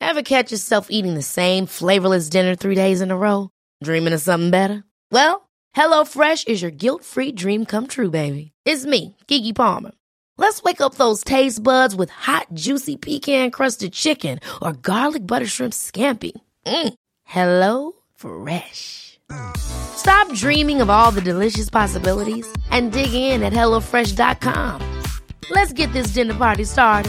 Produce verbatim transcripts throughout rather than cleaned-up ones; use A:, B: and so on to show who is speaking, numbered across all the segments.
A: Ever catch yourself eating the same flavorless dinner three days in a row? Dreaming of something better? Well, HelloFresh is your guilt-free dream come true, baby. It's me, Keke Palmer. Let's wake up those taste buds with hot, juicy pecan-crusted chicken or garlic butter shrimp scampi. Mm. Hello Fresh. Stop dreaming of all the delicious possibilities and dig in at hello fresh dot com. Let's get this dinner party started.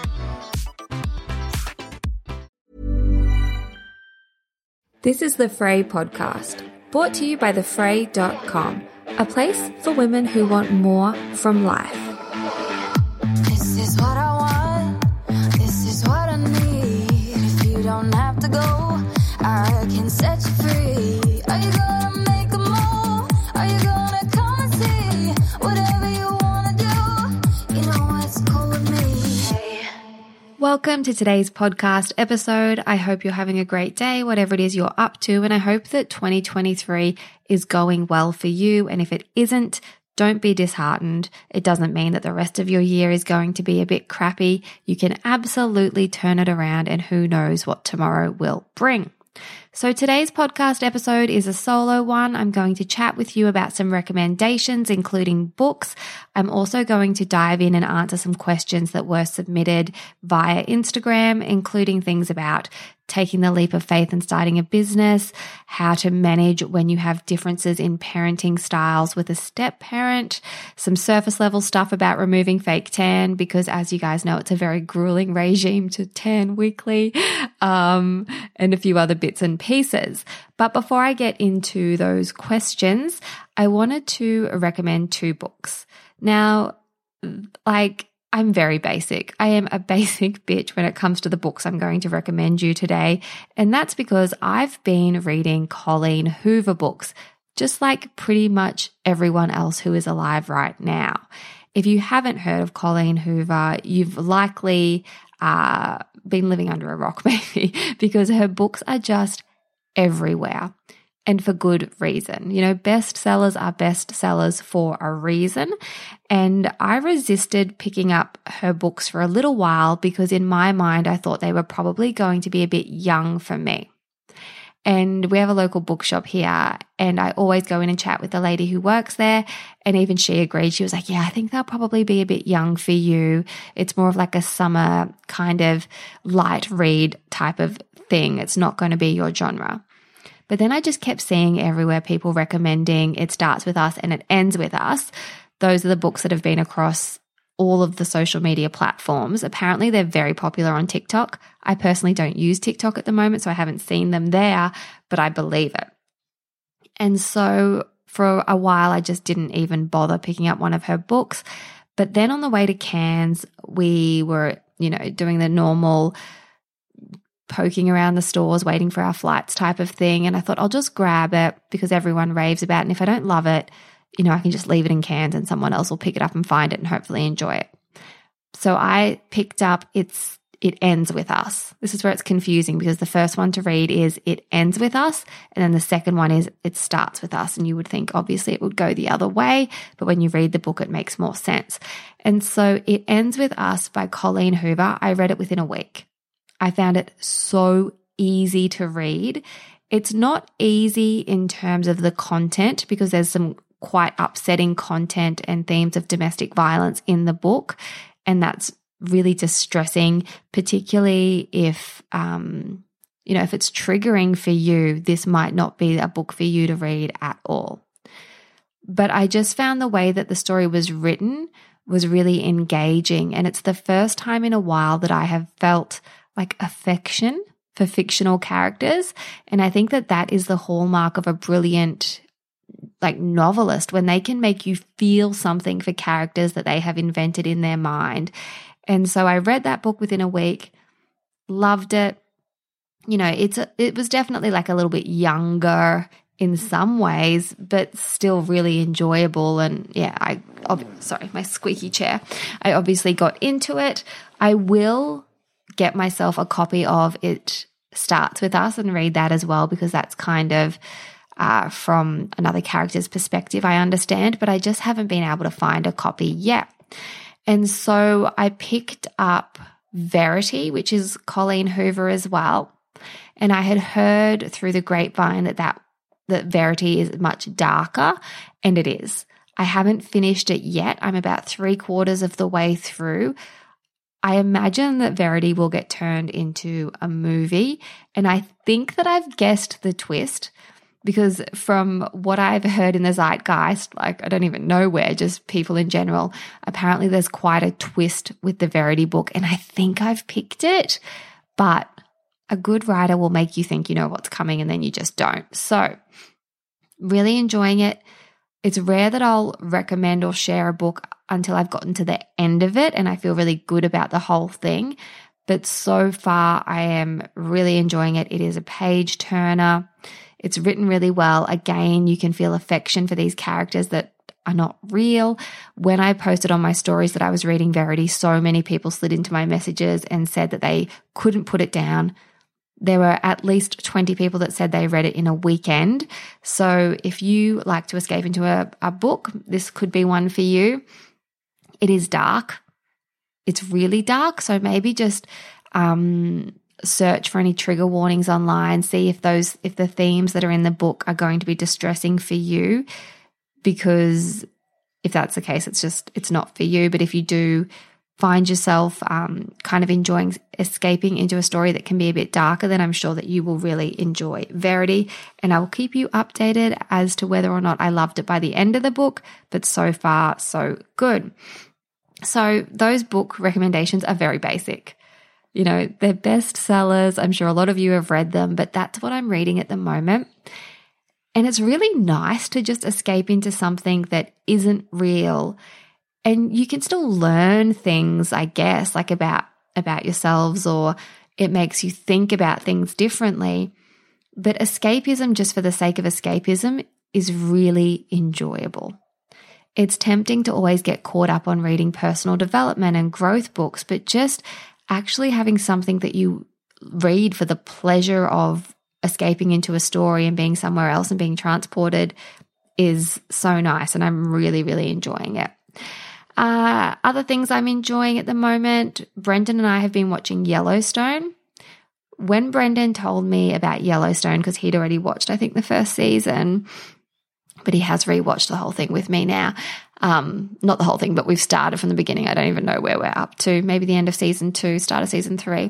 B: This is the Frey podcast, brought to you by the fray dot com, a place for women who want more from life.
C: This is what I want, this is what I need. If you don't have to go, I can set you free. Are you gonna make a move? Are you gonna come and see? Whatever you wanna do, you know it's cool with me. Hey.
B: Welcome to today's podcast episode. I hope you're having a great day, whatever it is you're up to, and I hope that twenty twenty-three is going well for you. And if it isn't, don't be disheartened. It doesn't mean that the rest of your year is going to be a bit crappy. You can absolutely turn it around, and who knows what tomorrow will bring. So today's podcast episode is a solo one. I'm going to chat with you about some recommendations, including books. I'm also going to dive in and answer some questions that were submitted via Instagram, including things about taking the leap of faith and starting a business, how to manage when you have differences in parenting styles with a step parent, some surface level stuff about removing fake tan, because as you guys know, it's a very grueling regime to tan weekly, um, and a few other bits and pieces. But before I get into those questions, I wanted to recommend two books. Now, like, I'm very basic. I am a basic bitch when it comes to the books I'm going to recommend you today. And that's because I've been reading Colleen Hoover books, just like pretty much everyone else who is alive right now. If you haven't heard of Colleen Hoover, you've likely uh, been living under a rock, maybe, because her books are just everywhere. And for good reason. You know, bestsellers are bestsellers for a reason. And I resisted picking up her books for a little while because in my mind, I thought they were probably going to be a bit young for me. And we have a local bookshop here, and I always go in and chat with the lady who works there. And even she agreed. She was like, yeah, I think they'll probably be a bit young for you. It's more of like a summer kind of light read type of thing. It's not going to be your genre. But then I just kept seeing everywhere people recommending It Starts With Us and It Ends With Us. Those are the books that have been across all of the social media platforms. Apparently, they're very popular on TikTok. I personally don't use TikTok at the moment, so I haven't seen them there, but I believe it. And so for a while, I just didn't even bother picking up one of her books. But then on the way to Cairns, we were, you know, doing the normal poking around the stores, waiting for our flights type of thing. And I thought I'll just grab it because everyone raves about it. And if I don't love it, you know, I can just leave it in Cairns and someone else will pick it up and find it and hopefully enjoy it. So I picked up It's It Ends With Us. This is where it's confusing because the first one to read is It Ends With Us. And then the second one is It Starts With Us. And you would think obviously it would go the other way, but when you read the book, it makes more sense. And so It Ends With Us by Colleen Hoover, I read it within a week. I found it so easy to read. It's not easy in terms of the content because there's some quite upsetting content and themes of domestic violence in the book. And that's really distressing, particularly if, um, you know, if it's triggering for you, this might not be a book for you to read at all. But I just found the way that the story was written was really engaging. And it's the first time in a while that I have felt like affection for fictional characters. And I think that that is the hallmark of a brilliant like novelist, when they can make you feel something for characters that they have invented in their mind. And so I read that book within a week, loved it. You know, it's a, it was definitely like a little bit younger in some ways, but still really enjoyable. And yeah, I, ob- sorry, my squeaky chair. I obviously got into it. I will get myself a copy of It Starts With Us and read that as well, because that's kind of uh, from another character's perspective, I understand, but I just haven't been able to find a copy yet. And so I picked up Verity, which is Colleen Hoover as well. And I had heard through the grapevine that that, that Verity is much darker, and it is. I haven't finished it yet. I'm about three quarters of the way through. I imagine that Verity will get turned into a movie, and I think that I've guessed the twist, because from what I've heard in the zeitgeist, like I don't even know where, just people in general, apparently there's quite a twist with the Verity book, and I think I've picked it, but a good writer will make you think you know what's coming and then you just don't. So really enjoying it. It's rare that I'll recommend or share a book until I've gotten to the end of it and I feel really good about the whole thing. But so far, I am really enjoying it. It is a page turner. It's written really well. Again, you can feel affection for these characters that are not real. When I posted on my stories that I was reading Verity, so many people slid into my messages and said that they couldn't put it down. There were at least twenty people that said they read it in a weekend. So if you like to escape into a, a book, this could be one for you. It is dark. It's really dark. So maybe just um, search for any trigger warnings online. See if those, if the themes that are in the book are going to be distressing for you. Because if that's the case, it's just, it's not for you. But if you do find yourself um, kind of enjoying escaping into a story that can be a bit darker, then I'm sure that you will really enjoy Verity. And I will keep you updated as to whether or not I loved it by the end of the book, but so far, so good. So those book recommendations are very basic. You know, they're bestsellers. I'm sure a lot of you have read them, but that's what I'm reading at the moment. And it's really nice to just escape into something that isn't real. And you can still learn things, I guess, like about, about yourselves, or it makes you think about things differently. But escapism, just for the sake of escapism, is really enjoyable. It's tempting to always get caught up on reading personal development and growth books, but just actually having something that you read for the pleasure of escaping into a story and being somewhere else and being transported is so nice. And I'm really, really enjoying it. Uh, other things I'm enjoying at the moment, Brendan and I have been watching Yellowstone. When Brendan told me about Yellowstone, because he'd already watched, I think, the first season, but he has rewatched the whole thing with me now. Um, not the whole thing, but we've started from the beginning. I don't even know where we're up to. Maybe the end of season two, start of season three.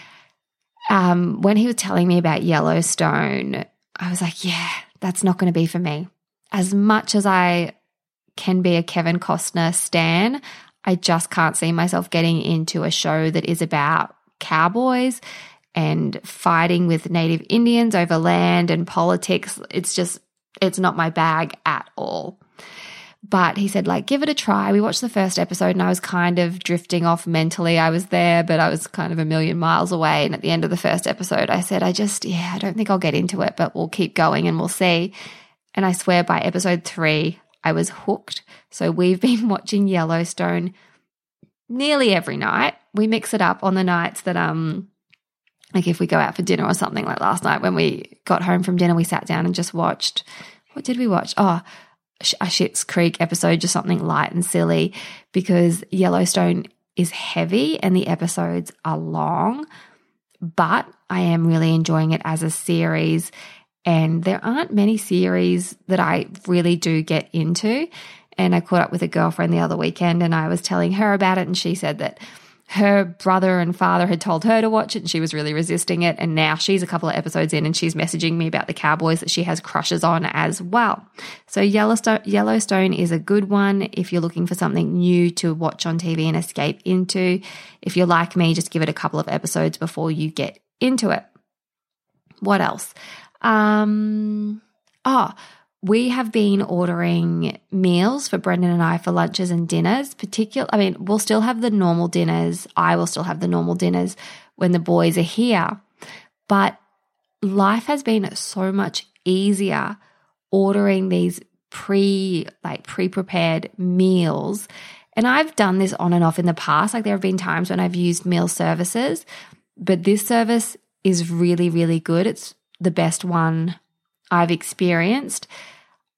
B: Um, when he was telling me about Yellowstone, I was like, yeah, that's not going to be for me. As much as I can be a Kevin Costner stan, I just can't see myself getting into a show that is about cowboys and fighting with Native Indians over land and politics. It's just, it's not my bag at all. But he said, like, give it a try. We watched the first episode and I was kind of drifting off mentally. I was there, but I was kind of a million miles away. And at the end of the first episode, I said, I just, yeah, I don't think I'll get into it, but we'll keep going and we'll see. And I swear by episode three, I was hooked. So we've been watching Yellowstone nearly every night. We mix it up on the nights that, um, like if we go out for dinner or something, like last night when we got home from dinner, we sat down and just watched, what did we watch? Oh, a Schitt's Creek episode, just something light and silly, because Yellowstone is heavy and the episodes are long, but I am really enjoying it as a series. And there aren't many series that I really do get into. And I caught up with a girlfriend the other weekend and I was telling her about it, and she said that her brother and father had told her to watch it and she was really resisting it. And now she's a couple of episodes in and she's messaging me about the cowboys that she has crushes on as well. So Yellowstone, Yellowstone is a good one if you're looking for something new to watch on T V and escape into. If you're like me, just give it a couple of episodes before you get into it. What else? Um, oh, we have been ordering meals for Brendan and I for lunches and dinners. Particular, I mean, we'll still have the normal dinners. I will still have the normal dinners when the boys are here. But life has been so much easier ordering these pre, like pre-prepared meals. And I've done this on and off in the past. Like there have been times when I've used meal services, but this service is really, really good. It's the best one I've experienced.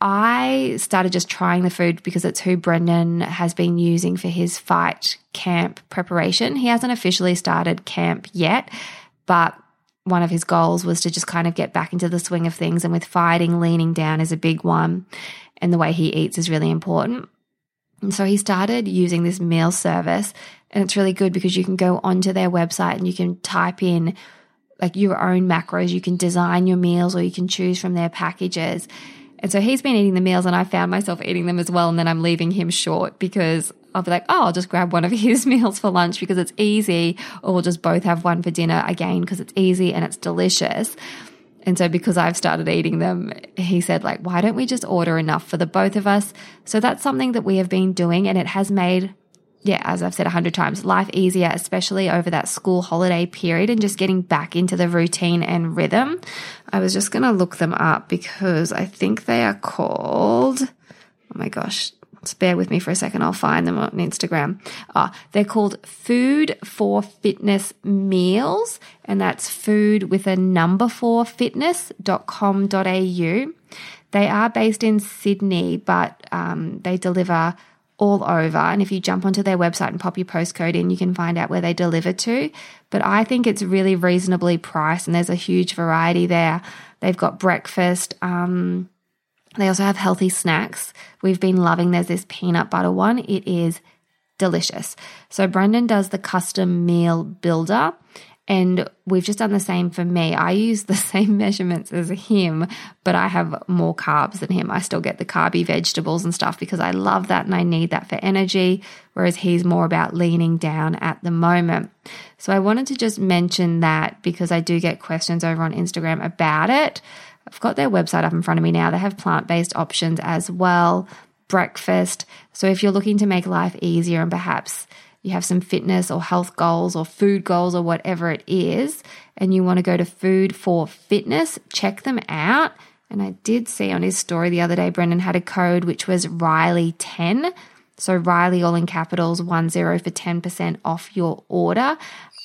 B: I started just trying the food because it's who Brendan has been using for his fight camp preparation. He hasn't officially started camp yet, but one of his goals was to just kind of get back into the swing of things. And with fighting, leaning down is a big one. And the way he eats is really important. And so he started using this meal service, and it's really good because you can go onto their website and you can type in like your own macros. You can design your meals, or you can choose from their packages. And so he's been eating the meals, and I found myself eating them as well. And then I'm leaving him short because I'll be like, oh, I'll just grab one of his meals for lunch because it's easy, or we'll just both have one for dinner again because it's easy and it's delicious. And so because I've started eating them, he said, like, why don't we just order enough for the both of us? So that's something that we have been doing, and it has made, yeah, as I've said a hundred times, life easier, especially over that school holiday period and just getting back into the routine and rhythm. I was just going to look them up because I think they are called, oh my gosh, just bear with me for a second. I'll find them on Instagram. Oh, they're called Food for Fitness Meals, and that's food with a number for fitness dot com dot a u. They are based in Sydney, but um, they deliver all over. And if you jump onto their website and pop your postcode in, you can find out where they deliver to. But I think it's really reasonably priced, and there's a huge variety there. They've got breakfast. Um, they also have healthy snacks. We've been loving, there's this peanut butter one. It is delicious. So Brendan does the custom meal builder, and we've just done the same for me. I use the same measurements as him, but I have more carbs than him. I still get the carby vegetables and stuff because I love that and I need that for energy, whereas he's more about leaning down at the moment. So I wanted to just mention that because I do get questions over on Instagram about it. I've got their website up in front of me now. They have plant-based options as well, breakfast. So if you're looking to make life easier and perhaps you have some fitness or health goals or food goals or whatever it is, and you want to go to Food for Fitness, check them out. And I did see on his story the other day, Brendan had a code which was Riley ten. So Riley, all in capitals, one zero for ten percent off your order.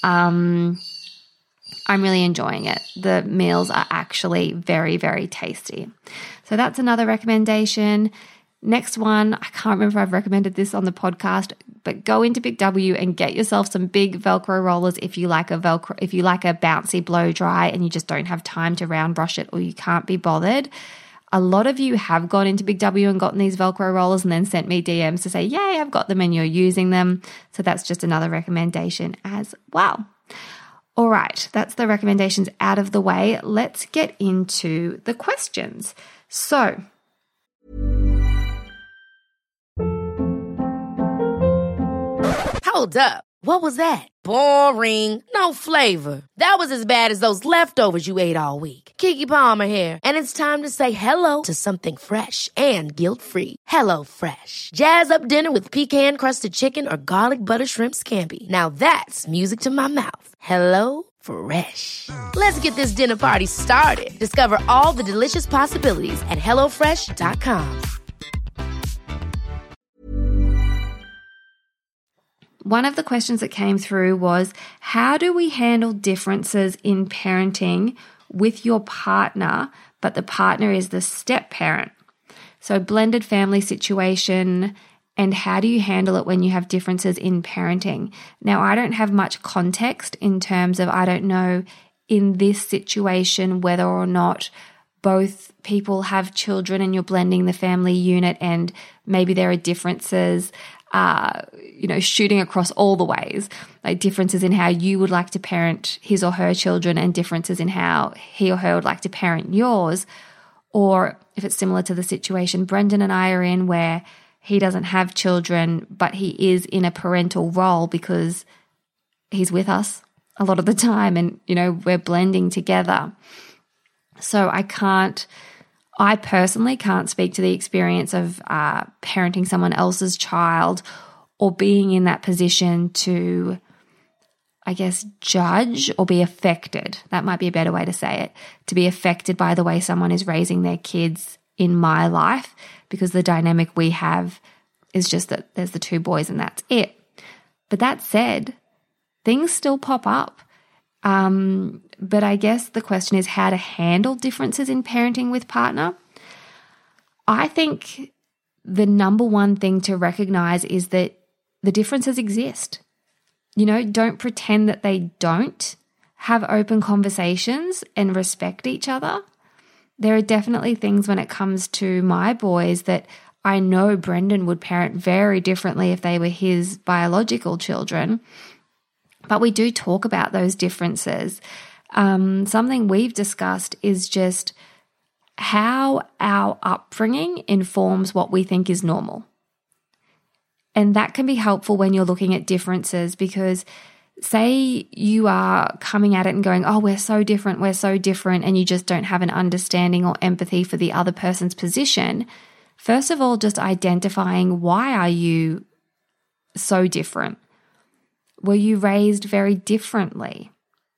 B: Um, I'm really enjoying it. The meals are actually very, very tasty. So that's another recommendation. Next one, I can't remember if I've recommended this on the podcast, but go into Big W and get yourself some big Velcro rollers if you like a Velcro, if you like a bouncy blow dry and you just don't have time to round brush it or you can't be bothered. A lot of you have gone into Big W and gotten these Velcro rollers and then sent me D Ms to say, yay, I've got them and you're using them. So that's just another recommendation as well. All right, that's the recommendations out of the way. Let's get into the questions. So,
A: hold up. What was that? Boring. No flavor. That was as bad as those leftovers you ate all week. Keke Palmer here. And it's time to say hello to something fresh and guilt-free. Hello Fresh. Jazz up dinner with pecan-crusted chicken or garlic butter shrimp scampi. Now that's music to my mouth. Hello Fresh. Let's get this dinner party started. Discover all the delicious possibilities at hello fresh dot com.
B: One of the questions that came through was, how do we handle differences in parenting with your partner, but the partner is the step parent? So blended family situation, and how do you handle it when you have differences in parenting? Now, I don't have much context in terms of, I don't know in this situation whether or not both people have children and you're blending the family unit and maybe there are differences Uh, you know, shooting across all the ways, like differences in how you would like to parent his or her children and differences in how he or her would like to parent yours. Or if it's similar to the situation Brendan and I are in where he doesn't have children, but he is in a parental role because he's with us a lot of the time and, you know, we're blending together. So I can't I personally can't speak to the experience of uh, parenting someone else's child or being in that position to, I guess, judge or be affected. That might be a better way to say it, to be affected by the way someone is raising their kids in my life, because the dynamic we have is just that there's the two boys and that's it. But that said, things still pop up. Um, but I guess the question is how to handle differences in parenting with partner. I think the number one thing to recognize is that the differences exist. You know, don't pretend that they don't. Have open conversations and respect each other. There are definitely things when it comes to my boys that I know Brendan would parent very differently if they were his biological children. But we do talk about those differences. Um, something we've discussed is just how our upbringing informs what we think is normal. And that can be helpful when you're looking at differences, because say you are coming at it and going, oh, we're so different, we're so different, and you just don't have an understanding or empathy for the other person's position. First of all, just identifying, why are you so different? Were you raised very differently?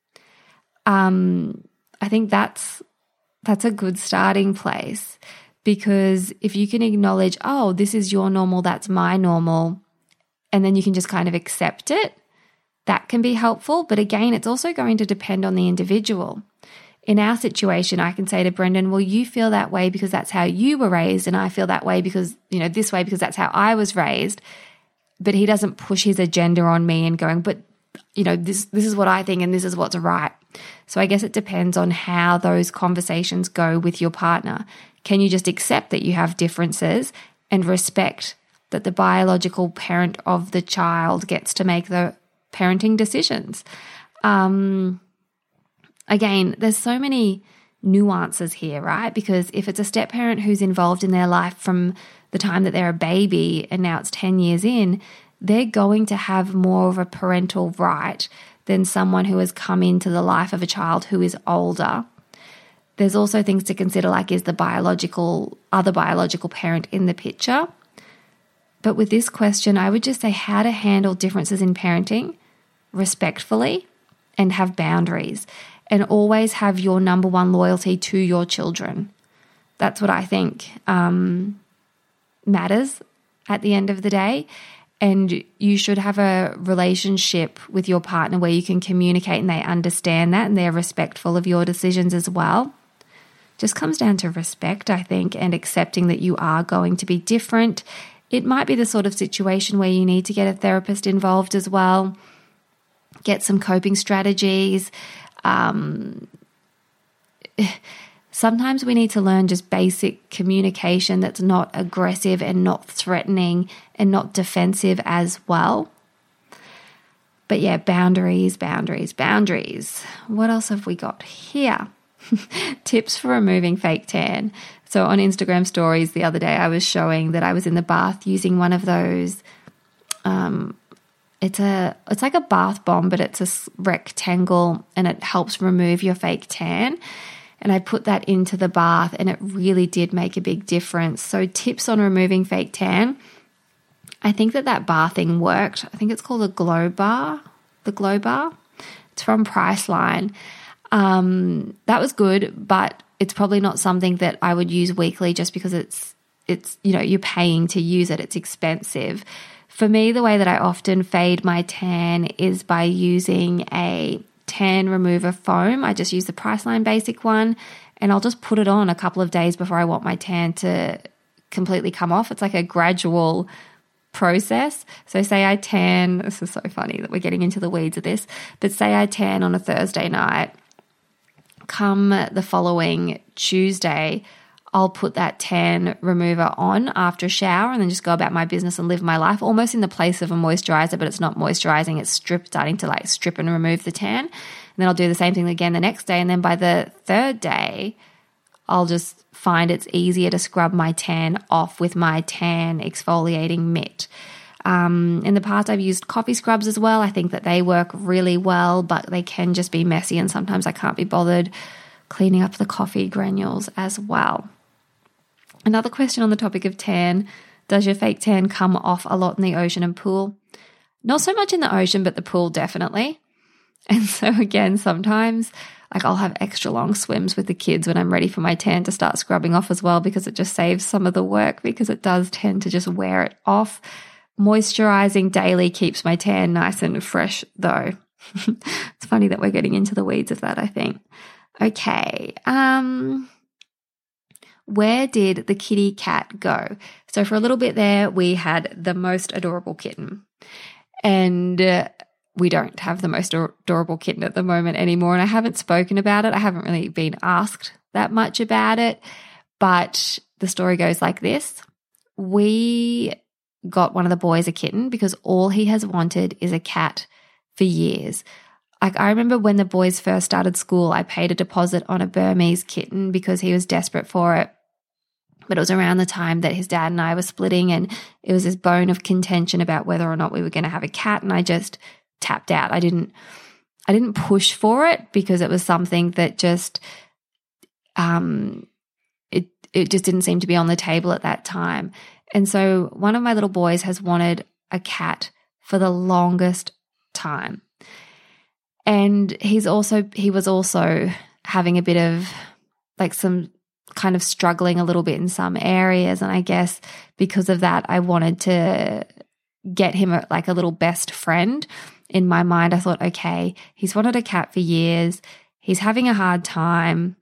B: Um, I think that's that's a good starting place, because if you can acknowledge, oh, this is your normal, that's my normal, and then you can just kind of accept it, that can be helpful. But again, it's also going to depend on the individual. In our situation, I can say to Brendan, well, you feel that way because that's how you were raised, and I feel that way because, you know, this way because that's how I was raised. But he doesn't push his agenda on me and going, but, you know, this this is what I think and this is what's right. So I guess it depends on how those conversations go with your partner. Can you just accept that you have differences and respect that the biological parent of the child gets to make the parenting decisions? Um, again, there's so many nuances here, right? Because if it's a step parent who's involved in their life from the time that they're a baby and now it's ten years in, they're going to have more of a parental right than someone who has come into the life of a child who is older. There's also things to consider, like, is the biological, other biological parent in the picture? But with this question, I would just say how to handle differences in parenting respectfully and have boundaries, and always have your number one loyalty to your children. That's what I think um, matters at the end of the day. And you should have a relationship with your partner where you can communicate and they understand that and they're respectful of your decisions as well. Just comes down to respect, I think, and accepting that you are going to be different. It might be the sort of situation where you need to get a therapist involved as well, get some coping strategies. Um, sometimes we need to learn just basic communication that's not aggressive and not threatening and not defensive as well. But yeah, boundaries, boundaries, boundaries. What else have we got here? Tips for removing fake tan. So on Instagram stories the other day, I was showing that I was in the bath using one of those, um, it's a it's like a bath bomb, but it's a rectangle and it helps remove your fake tan. And I put that into the bath and it really did make a big difference. So tips on removing fake tan. I think that that bathing worked. I think it's called a Glow Bar, the Glow Bar. It's from Priceline. Um, that was good, but it's probably not something that I would use weekly just because it's, it's you know, you're paying to use it. It's expensive. For me, the way that I often fade my tan is by using a tan remover foam. I just use the Priceline basic one, and I'll just put it on a couple of days before I want my tan to completely come off. It's like a gradual process. So say I tan, this is so funny that we're getting into the weeds of this, but say I tan on a Thursday night, come the following Tuesday, I'll put that tan remover on after a shower and then just go about my business and live my life almost in the place of a moisturizer, but it's not moisturizing, it's strip, starting to like strip and remove the tan. And then I'll do the same thing again the next day. And then by the third day, I'll just find it's easier to scrub my tan off with my tan exfoliating mitt. Um, in the past, I've used coffee scrubs as well. I think that they work really well, but they can just be messy and sometimes I can't be bothered cleaning up the coffee granules as well. Another question on the topic of tan, does your fake tan come off a lot in the ocean and pool? Not so much in the ocean, but the pool definitely. And so again, sometimes like I'll have extra long swims with the kids when I'm ready for my tan to start scrubbing off as well, because it just saves some of the work, because it does tend to just wear it off. Moisturizing daily keeps my tan nice and fresh though. It's funny that we're getting into the weeds of that, I think. Okay. Um, where did the kitty cat go? So for a little bit there, we had the most adorable kitten. And uh, we don't have the most adorable kitten at the moment anymore. And I haven't spoken about it. I haven't really been asked that much about it. But the story goes like this. We got one of the boys a kitten because all he has wanted is a cat for years. Like I remember when the boys first started school, I paid a deposit on a Burmese kitten because he was desperate for it. But it was around the time that his dad and I were splitting, and it was this bone of contention about whether or not we were going to have a cat, and I just tapped out. I didn't I didn't push for it because it was something that just um it it just didn't seem to be on the table at that time. And so one of my little boys has wanted a cat for the longest time. And he's also he was also having a bit of like some kind of struggling a little bit in some areas. And I guess because of that, I wanted to get him a, like a little best friend. In my mind, I thought, okay, he's wanted a cat for years. He's having a hard time.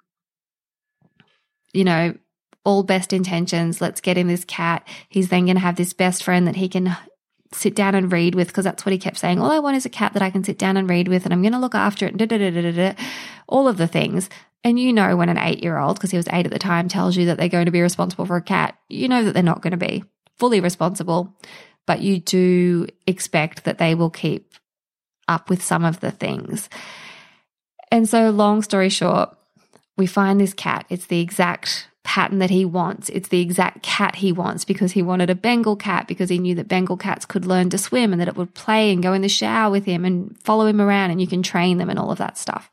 B: You know, all best intentions. Let's get him this cat. He's then going to have this best friend that he can sit down and read with, because that's what he kept saying. All I want is a cat that I can sit down and read with, and I'm going to look after it, and da, da, da, da, da, all of the things. And you know when an eight-year-old, because he was eight at the time, tells you that they're going to be responsible for a cat, you know that they're not going to be fully responsible, but you do expect that they will keep up with some of the things. And so long story short, we find this cat. It's the exact pattern that he wants. It's the exact cat he wants because he wanted a Bengal cat because he knew that Bengal cats could learn to swim and that it would play and go in the shower with him and follow him around, and you can train them and all of that stuff.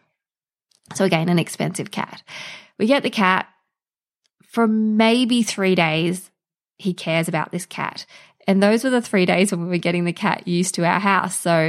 B: So again, an expensive cat. We get the cat. For maybe three days, he cares about this cat. And those were the three days when we were getting the cat used to our house. So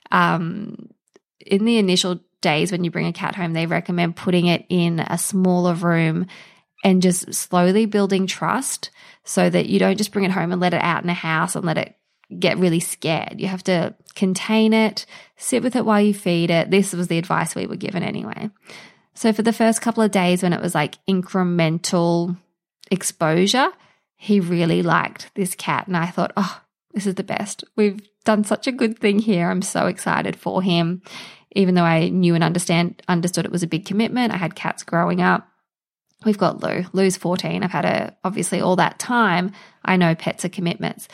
B: um, in the initial days when you bring a cat home, they recommend putting it in a smaller room and just slowly building trust so that you don't just bring it home and let it out in a house and let it get really scared. You have to contain it, sit with it while you feed it. This was the advice we were given anyway. So for the first couple of days when it was like incremental exposure, he really liked this cat. And I thought, oh, this is the best. We've done such a good thing here. I'm so excited for him. Even though I knew and understand understood it was a big commitment. I had cats growing up. We've got Lou. Lou's fourteen. I've had her obviously all that time. I know pets are commitments.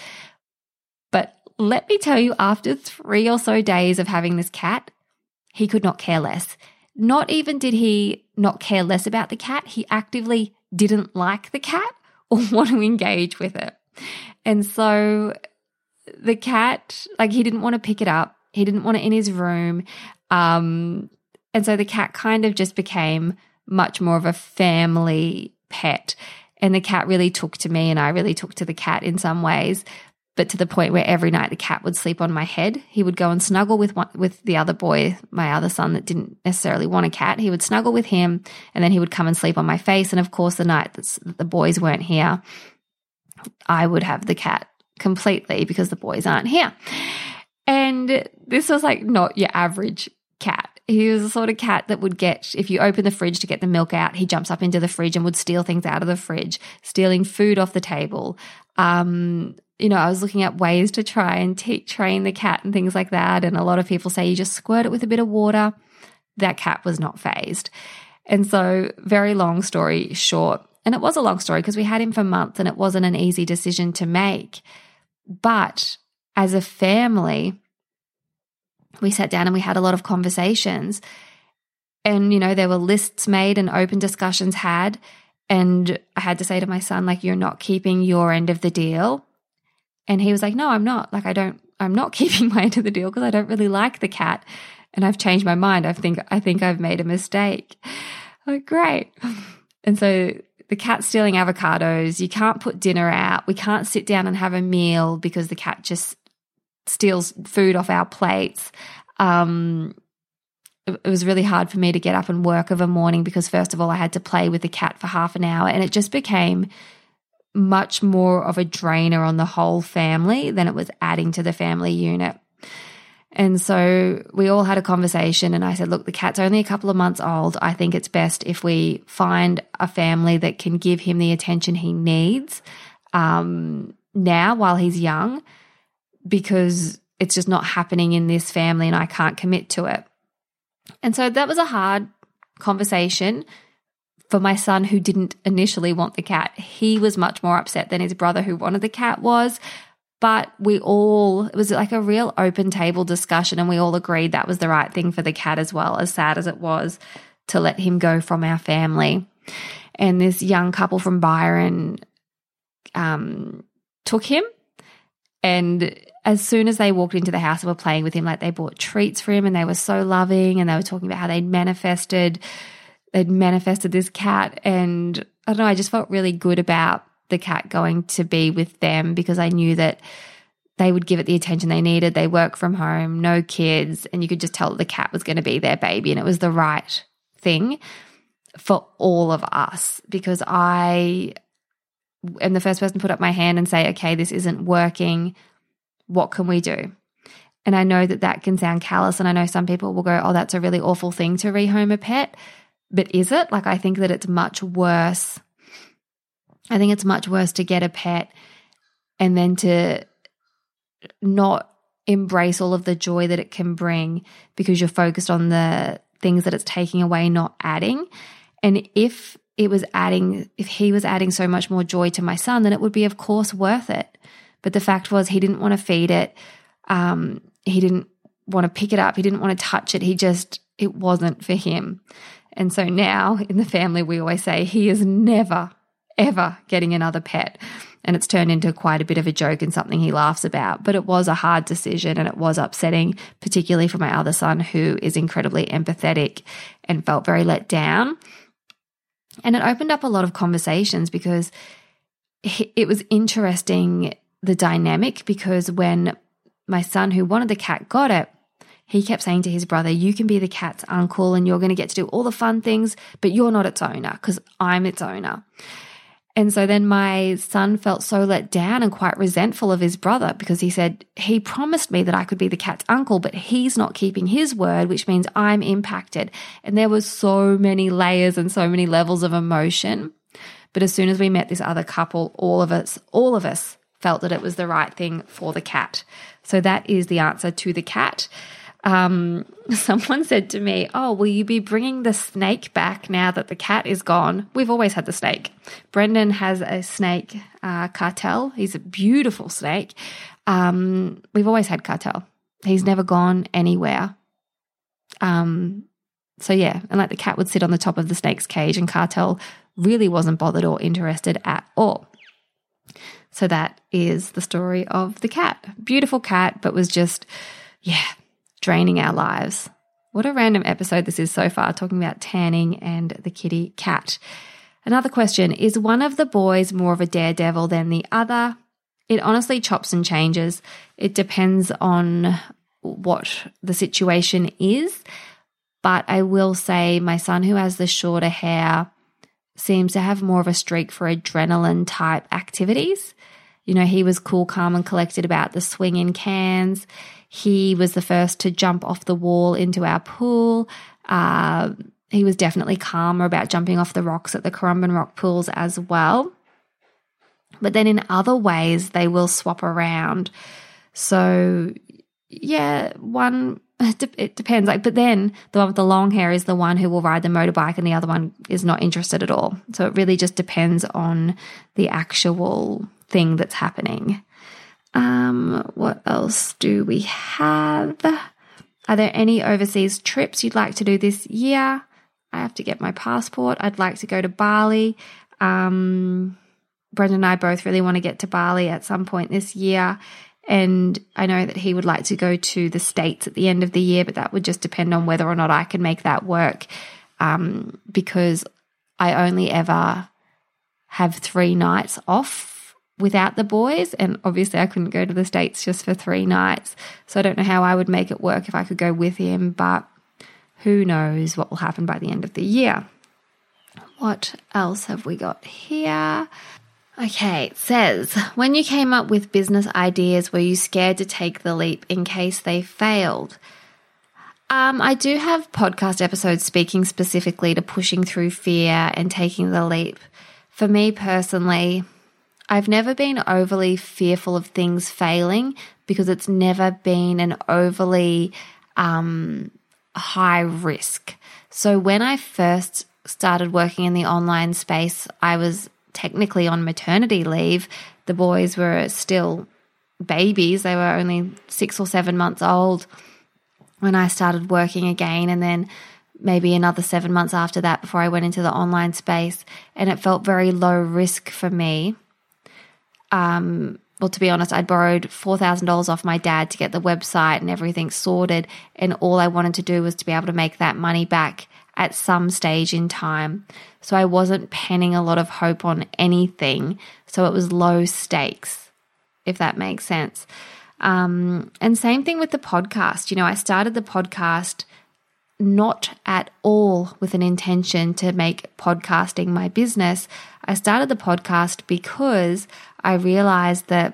B: But let me tell you, after three or so days of having this cat, he could not care less. Not even did he not care less about the cat, he actively didn't like the cat or want to engage with it. And so the cat, like he didn't want to pick it up. He didn't want it in his room. Um, and so the cat kind of just became much more of a family pet. And the cat really took to me, and I really took to the cat in some ways. But to the point where every night the cat would sleep on my head. He would go and snuggle with one, with the other boy, my other son that didn't necessarily want a cat. He would snuggle with him, and then he would come and sleep on my face. And of course, the night that the boys weren't here, I would have the cat completely because the boys aren't here. And this was like not your average cat. He was the sort of cat that would get, if you open the fridge to get the milk out, he jumps up into the fridge and would steal things out of the fridge, stealing food off the table. Um, you know, I was looking at ways to try and te- train the cat and things like that. And a lot of people say you just squirt it with a bit of water. That cat was not fazed. And so very long story short, and it was a long story because we had him for months and it wasn't an easy decision to make. But as a family, we sat down and we had a lot of conversations, and, you know, there were lists made and open discussions had. And I had to say to my son, like, you're not keeping your end of the deal. And he was like, no, I'm not. Like, I don't, I'm not keeping my end of the deal because I don't really like the cat. And I've changed my mind. I think, I think I've made a mistake. Like, great. And so the cat's stealing avocados. You can't put dinner out. We can't sit down and have a meal because the cat just steals food off our plates. Um, it, it was really hard for me to get up and work of a morning because first of all, I had to play with the cat for half an hour, and it just became much more of a drainer on the whole family than it was adding to the family unit. And so we all had a conversation and I said, look, the cat's only a couple of months old. I think it's best if we find a family that can give him the attention he needs um, now while he's young, because it's just not happening in this family and I can't commit to it. And so that was a hard conversation for my son, who didn't initially want the cat. He was much more upset than his brother, who wanted the cat, was. But we all, it was like a real open table discussion, and we all agreed that was the right thing for the cat as well, as sad as it was to let him go from our family. And this young couple from Byron um, took him, and as soon as they walked into the house and were playing with him, like they bought treats for him and they were so loving, and they were talking about how they'd manifested, they'd manifested this cat. And I don't know, I just felt really good about the cat going to be with them, because I knew that they would give it the attention they needed. They work from home, no kids, and you could just tell that the cat was going to be their baby, and it was the right thing for all of us, because I am the first person to put up my hand and say, okay, this isn't working. What can we do? And I know that that can sound callous, and I know some people will go, oh, that's a really awful thing to rehome a pet. But is it? Like, I think that it's much worse. I think it's much worse to get a pet and then to not embrace all of the joy that it can bring, because you're focused on the things that it's taking away, not adding. And if it was adding, if he was adding so much more joy to my son, then it would be, of course, worth it. But the fact was, he didn't want to feed it. Um, he didn't want to pick it up. He didn't want to touch it. He just, it wasn't for him. And so now in the family, we always say he is never, ever getting another pet. And it's turned into quite a bit of a joke and something he laughs about. But it was a hard decision, and it was upsetting, particularly for my other son, who is incredibly empathetic and felt very let down. And it opened up a lot of conversations, because it was interesting, the dynamic, because when my son, who wanted the cat, got it, he kept saying to his brother, you can be the cat's uncle and you're going to get to do all the fun things, but you're not its owner, because I'm its owner. And so then my son felt so let down and quite resentful of his brother, because he said, he promised me that I could be the cat's uncle, but he's not keeping his word, which means I'm impacted. And there was so many layers and so many levels of emotion. But as soon as we met this other couple, all of us, all of us felt that it was the right thing for the cat. So that is the answer to the cat. Um, someone said to me, oh, will you be bringing the snake back now that the cat is gone? We've always had the snake. Brendan has a snake, uh, Cartel. He's a beautiful snake. Um, we've always had Cartel. He's never gone anywhere. Um, so yeah, and like the cat would sit on the top of the snake's cage, and Cartel really wasn't bothered or interested at all. So that is the story of the cat. Beautiful cat, but was just, yeah, draining our lives. What a random episode this is so far, talking about tanning and the kitty cat. Another question, is one of the boys more of a daredevil than the other? It honestly chops and changes. It depends on what the situation is. But I will say my son, who has the shorter hair, seems to have more of a streak for adrenaline type activities. You know, he was cool, calm and collected about the swing in cans. He was the first to jump off the wall into our pool. Uh, he was definitely calmer about jumping off the rocks at the Currumbin Rock pools as well. But then in other ways, they will swap around. So, yeah, one, it depends. Like, but then the one with the long hair is the one who will ride the motorbike, and the other one is not interested at all. So it really just depends on the actual thing that's happening. Um, what else do we have? Are there any overseas trips you'd like to do this year? I have to get my passport. I'd like to go to Bali. Um, Brendan and I both really want to get to Bali at some point this year. And I know that he would like to go to the States at the end of the year, but that would just depend on whether or not I can make that work, um, because I only ever have three nights off without the boys, and obviously I couldn't go to the States just for three nights. So I don't know how I would make it work if I could go with him, but who knows what will happen by the end of the year. What else have we got here? Okay, it says, when you came up with business ideas, were you scared to take the leap in case they failed? Um, I do have podcast episodes speaking specifically to pushing through fear and taking the leap. For me personally, I've never been overly fearful of things failing because it's never been an overly um, high risk. So when I first started working in the online space, I was technically on maternity leave. The boys were still babies. They were only six or seven months old when I started working again, and then maybe another seven months after that before I went into the online space, and it felt very low risk for me. Um, well, to be honest, I'd borrowed four thousand dollars off my dad to get the website and everything sorted, and all I wanted to do was to be able to make that money back at some stage in time. So I wasn't penning a lot of hope on anything, so it was low stakes, if that makes sense. Um, and same thing with the podcast. You know, I started the podcast not at all with an intention to make podcasting my business. I started the podcast because I realized that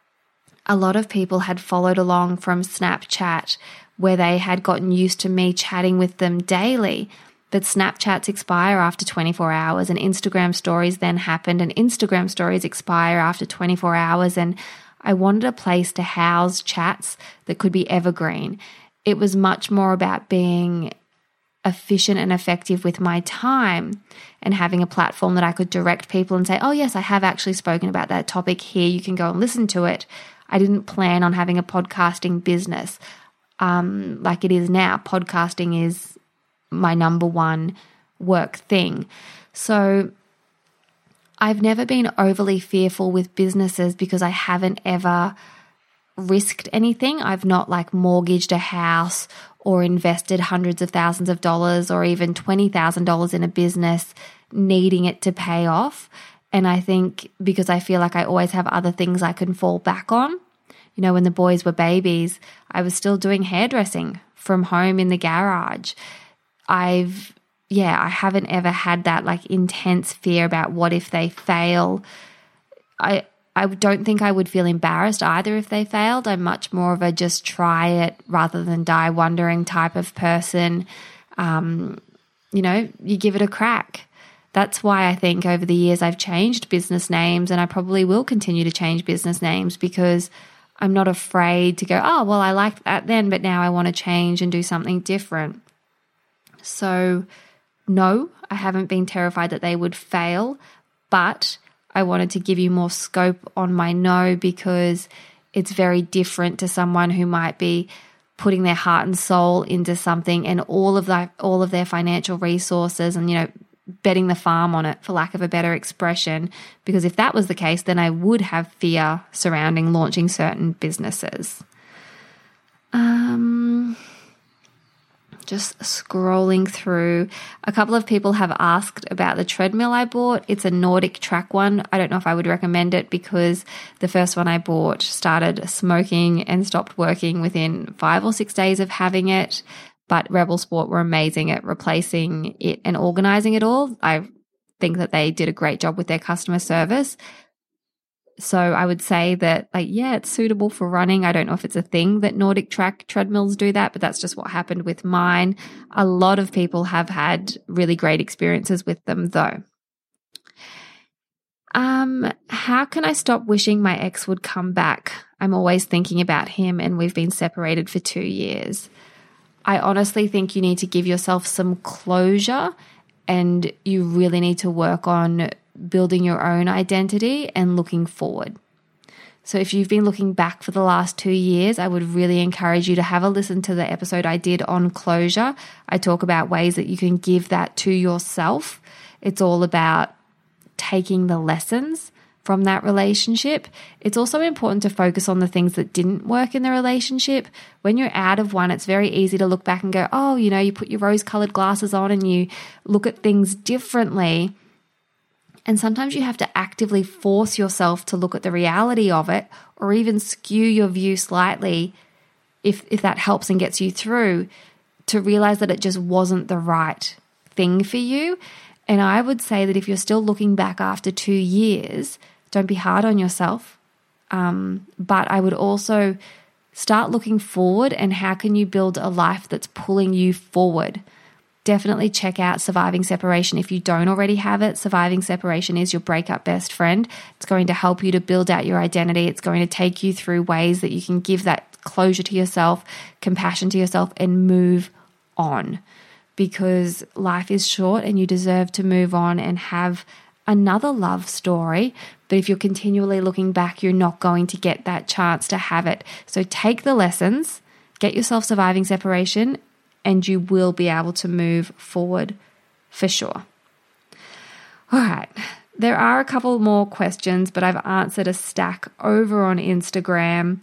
B: a lot of people had followed along from Snapchat, where they had gotten used to me chatting with them daily. But Snapchats expire after twenty-four hours, and Instagram stories then happened, and Instagram stories expire after twenty-four hours. And I wanted a place to house chats that could be evergreen. It was much more about being efficient and effective with my time and having a platform that I could direct people and say, oh yes, I have actually spoken about that topic here. You can go and listen to it. I didn't plan on having a podcasting business um, like it is now. Podcasting is my number one work thing. So I've never been overly fearful with businesses because I haven't ever risked anything. I've not like mortgaged a house or invested hundreds of thousands of dollars or even twenty thousand dollars in a business needing it to pay off. And I think because I feel like I always have other things I can fall back on. You know, when the boys were babies, I was still doing hairdressing from home in the garage. I've Yeah, I haven't ever had that like intense fear about what if they fail. I I don't think I would feel embarrassed either if they failed. I'm much more of a just try it rather than die wondering type of person. Um, you know, you give it a crack. That's why I think over the years I've changed business names, and I probably will continue to change business names because I'm not afraid to go, oh, well, I liked that then, but now I want to change and do something different. So no, I haven't been terrified that they would fail, but I wanted to give you more scope on my no because it's very different to someone who might be putting their heart and soul into something and all of that, all of their financial resources and, you know, betting the farm on it, for lack of a better expression. Because if that was the case, then I would have fear surrounding launching certain businesses. Um... Just scrolling through, a couple of people have asked about the treadmill I bought. It's a Nordic Track one. I don't know if I would recommend it because the first one I bought started smoking and stopped working within five or six days of having it. But Rebel Sport were amazing at replacing it and organizing it all. I think that they did a great job with their customer service. So I would say that, like, yeah, it's suitable for running. I don't know if it's a thing that Nordic Track treadmills do that, but that's just what happened with mine. A lot of people have had really great experiences with them, though. Um, how can I stop wishing my ex would come back? I'm always thinking about him, and we've been separated for two years. I honestly think you need to give yourself some closure, and you really need to work on building your own identity and looking forward. So if you've been looking back for the last two years, I would really encourage you to have a listen to the episode I did on closure. I talk about ways that you can give that to yourself. It's all about taking the lessons from that relationship. It's also important to focus on the things that didn't work in the relationship. When you're out of one, it's very easy to look back and go, oh, you know, you put your rose-colored glasses on and you look at things differently. And sometimes you have to actively force yourself to look at the reality of it, or even skew your view slightly if if that helps and gets you through, to realize that it just wasn't the right thing for you. And I would say that if you're still looking back after two years, Don't be hard on yourself. Um, but I would also start looking forward and how can you build a life that's pulling you forward. Definitely check out Surviving Separation. If you don't already have it, Surviving Separation is your breakup best friend. It's going to help you to build out your identity. It's going to take you through ways that you can give that closure to yourself, compassion to yourself, and move on. Because life is short and you deserve to move on and have another love story. But if you're continually looking back, you're not going to get that chance to have it. So take the lessons, get yourself Surviving Separation, and you will be able to move forward for sure. All right. There are a couple more questions, but I've answered a stack over on Instagram.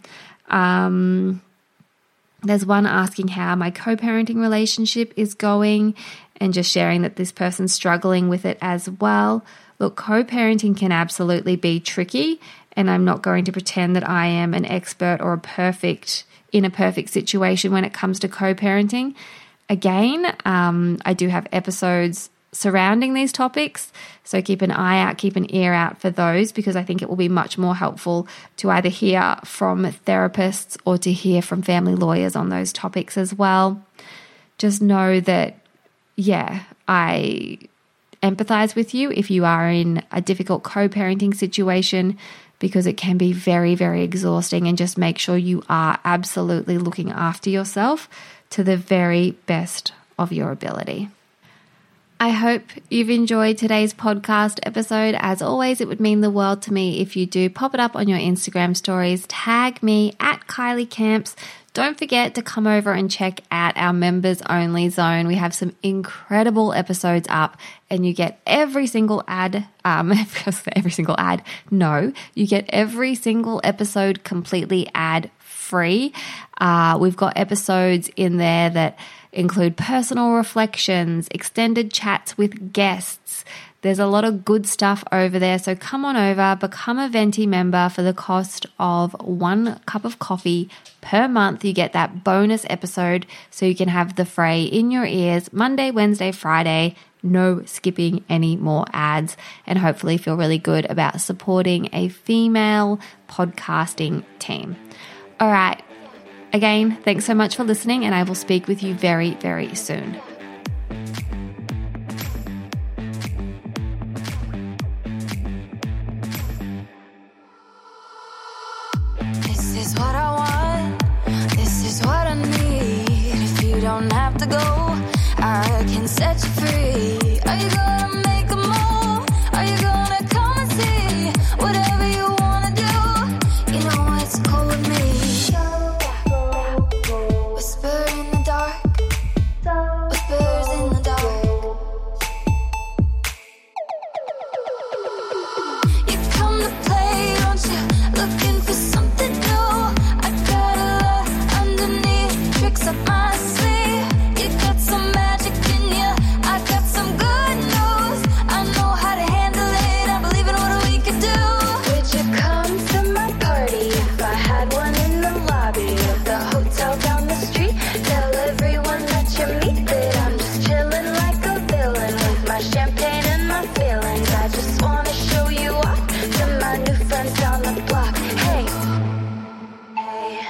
B: Um, there's one asking how my co-parenting relationship is going and just sharing that this person's struggling with it as well. Look, co-parenting can absolutely be tricky, and I'm not going to pretend that I am an expert or a perfect in a perfect situation when it comes to co-parenting. Again, um, I do have episodes surrounding these topics, so keep an eye out, keep an ear out for those, because I think it will be much more helpful to either hear from therapists or to hear from family lawyers on those topics as well. Just know that, yeah, I empathize with you if you are in a difficult co-parenting situation, because it can be very, very exhausting, and just make sure you are absolutely looking after yourself to the very best of your ability. I hope you've enjoyed today's podcast episode. As always, it would mean the world to me if you do pop it up on your Instagram stories, tag me at Kylie Camps. Don't forget to come over and check out our members only zone. We have some incredible episodes up, and you get every single ad, um, every single ad, no, you get every single episode completely ad free. Uh, we've got episodes in there that include personal reflections, extended chats with guests. There's a lot of good stuff over there. So come on over, become a Venti member for the cost of one cup of coffee per month. You get that bonus episode so you can have the fray in your ears Monday, Wednesday, Friday. No skipping any more ads, and hopefully feel really good about supporting a female podcasting team. All right. Again, thanks so much for listening, and I will speak with you very, very soon.
C: This is what I want. This is what I need. If you don't have to go, I can set you free. Are you gonna make a move? Are you gonna come and see? Whatever you wanna do, you know it's cool with me. Whisper in the dark, whispers in the dark. You come to play, don't you? Looking for something new. I got a lot underneath, tricks up my sleeve. You got some magic in you, I got some good news. I know how to handle it, I believe in what we could do. Would you come to my party if I had one in the lobby of the hotel down the street? Tell everyone that you meet that I'm just chilling like a villain with my champagne and my feelings. I just wanna show you off to my new friends down the block. Hey, hey.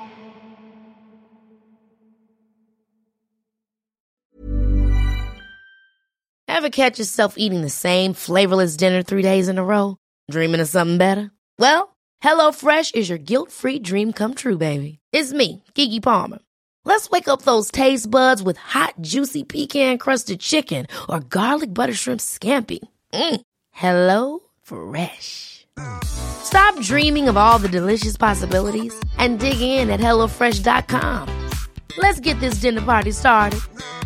A: Ever catch yourself eating the same flavorless dinner three days in a row? Dreaming of something better? Well, HelloFresh is your guilt-free dream come true, baby. It's me, Keke Palmer. Let's wake up those taste buds with hot, juicy pecan-crusted chicken or garlic butter shrimp scampi. Mm. Hello Fresh. Stop dreaming of all the delicious possibilities and dig in at hello fresh dot com. Let's get this dinner party started.